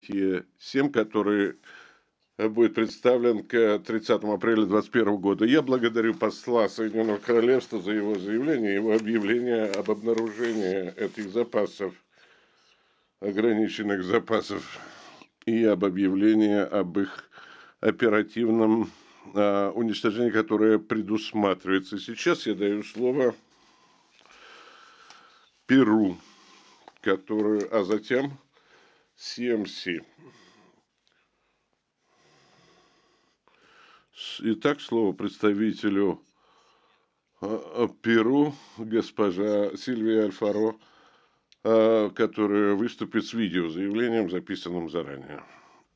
7, который будет представлен к 30 апреля 2021 года. Я благодарю посла Соединенного Королевства за его заявление, его объявление об обнаружении этих запасов, ограниченных запасов, и об объявлении об их оперативном уничтожении, которое предусматривается. Сейчас я даю слово Перу, а затем СМС. Итак, слово представителю Перу, госпожа Сильвия Альфаро, которая выступит с видеозаявлением, записанным заранее.